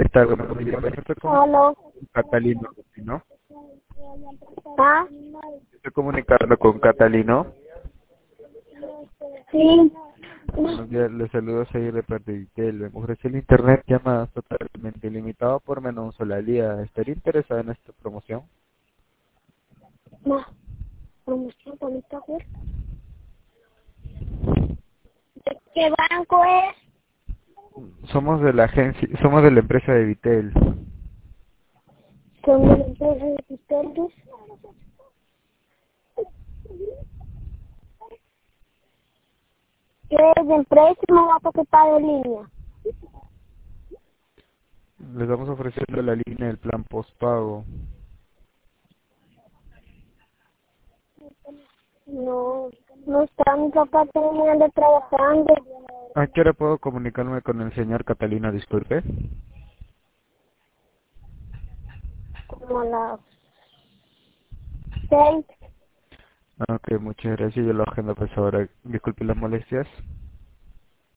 tardes. Estoy Aló. con Catalino, ¿no? ¿Ah? Estoy comunicando con Catalino. Sí. Buenos días, les saludo, soy de parte de Vitel. Me ofreció el internet llamadas totalmente ilimitado por menos un solo al día. ¿Estaría interesado en esta promoción? No. Promoción bonita, güey. ¿De qué banco es? Somos de la agencia, somos de la empresa de Vitel. Con la empresa de ustedes. ¿Qué es de empresa y me va a paquetar de línea? Les estamos ofreciendo la línea del plan postpago. No. No está mi papá terminando trabajando. ¿A qué hora puedo comunicarme con el señor Catalino? Disculpe. Como a las 6. Ok, muchas gracias. Yo lo agendo pues ahora. Disculpe las molestias.